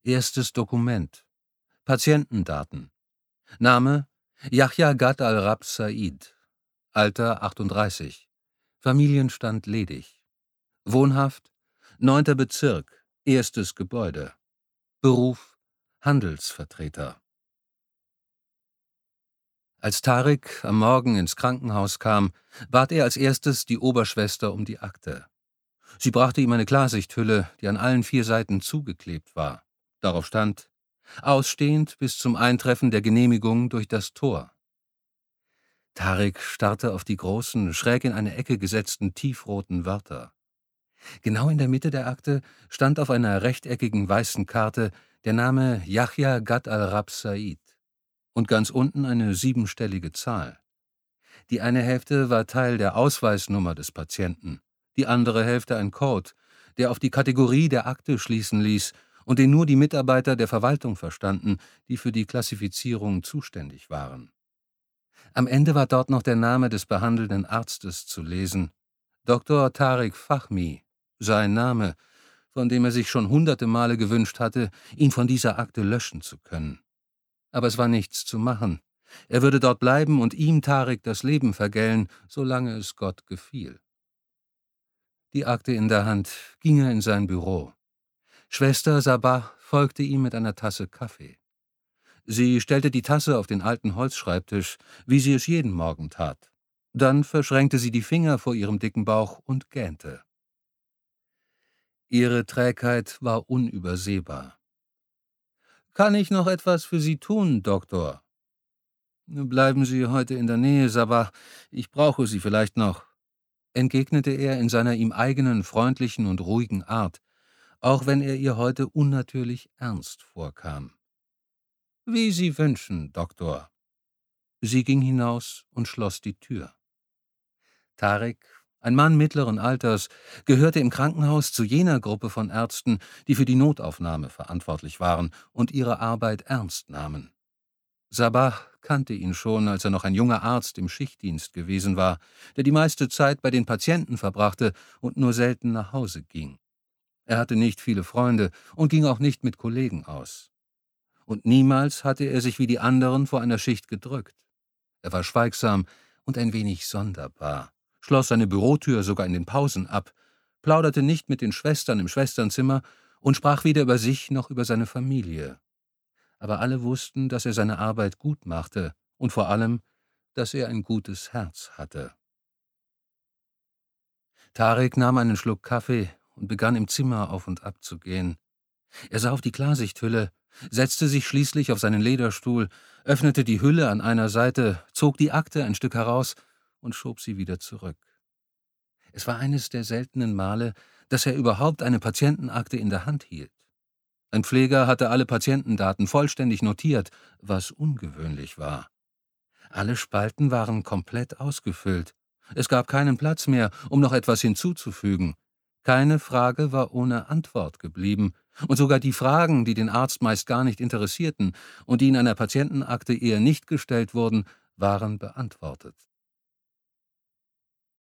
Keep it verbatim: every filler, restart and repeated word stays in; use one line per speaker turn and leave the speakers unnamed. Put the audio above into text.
Erstes Dokument: Patientendaten. Name: Yahya Gad al-Rab Said. Alter: achtunddreißig. Familienstand ledig. Wohnhaft: neunter Bezirk, erstes Gebäude. Beruf: Handelsvertreter. Als Tarik am Morgen ins Krankenhaus kam, bat er als erstes die Oberschwester um die Akte. Sie brachte ihm eine Klarsichthülle, die an allen vier Seiten zugeklebt war. Darauf stand: Ausstehend bis zum Eintreffen der Genehmigung durch das Tor. Tarik starrte auf die großen, schräg in eine Ecke gesetzten tiefroten Wörter. Genau in der Mitte der Akte stand auf einer rechteckigen weißen Karte der Name Yahya Gad al-Rab Said und ganz unten eine siebenstellige Zahl. Die eine Hälfte war Teil der Ausweisnummer des Patienten, die andere Hälfte ein Code, der auf die Kategorie der Akte schließen ließ und den nur die Mitarbeiter der Verwaltung verstanden, die für die Klassifizierung zuständig waren. Am Ende war dort noch der Name des behandelnden Arztes zu lesen: Doktor Tarik Fahmy, sein Name, von dem er sich schon hunderte Male gewünscht hatte, ihn von dieser Akte löschen zu können. Aber es war nichts zu machen. Er würde dort bleiben und ihm, Tarik, das Leben vergällen, solange es Gott gefiel. Die Akte in der Hand ging er in sein Büro. Schwester Sabah folgte ihm mit einer Tasse Kaffee. Sie stellte die Tasse auf den alten Holzschreibtisch, wie sie es jeden Morgen tat. Dann verschränkte sie die Finger vor ihrem dicken Bauch und gähnte. Ihre Trägheit war unübersehbar. »Kann ich noch etwas für Sie tun, Doktor?« »Bleiben Sie heute in der Nähe, Sabah. Ich brauche Sie vielleicht noch«, entgegnete er in seiner ihm eigenen freundlichen und ruhigen Art, auch wenn er ihr heute unnatürlich ernst vorkam. »Wie Sie wünschen, Doktor.« Sie ging hinaus und schloss die Tür. Tarik, ein Mann mittleren Alters, gehörte im Krankenhaus zu jener Gruppe von Ärzten, die für die Notaufnahme verantwortlich waren und ihre Arbeit ernst nahmen. Sabah kannte ihn schon, als er noch ein junger Arzt im Schichtdienst gewesen war, der die meiste Zeit bei den Patienten verbrachte und nur selten nach Hause ging. Er hatte nicht viele Freunde und ging auch nicht mit Kollegen aus. Und niemals hatte er sich wie die anderen vor einer Schicht gedrückt. Er war schweigsam und ein wenig sonderbar, schloss seine Bürotür sogar in den Pausen ab, plauderte nicht mit den Schwestern im Schwesternzimmer und sprach weder über sich noch über seine Familie. Aber alle wussten, dass er seine Arbeit gut machte und vor allem, dass er ein gutes Herz hatte. Tarik nahm einen Schluck Kaffee und begann im Zimmer auf und ab zu gehen. Er sah auf die Klarsichthülle, setzte sich schließlich auf seinen Lederstuhl, öffnete die Hülle an einer Seite, zog die Akte ein Stück heraus und schob sie wieder zurück. Es war eines der seltenen Male, dass er überhaupt eine Patientenakte in der Hand hielt. Ein Pfleger hatte alle Patientendaten vollständig notiert, was ungewöhnlich war. Alle Spalten waren komplett ausgefüllt. Es gab keinen Platz mehr, um noch etwas hinzuzufügen. Keine Frage war ohne Antwort geblieben, und sogar die Fragen, die den Arzt meist gar nicht interessierten und die in einer Patientenakte eher nicht gestellt wurden, waren beantwortet.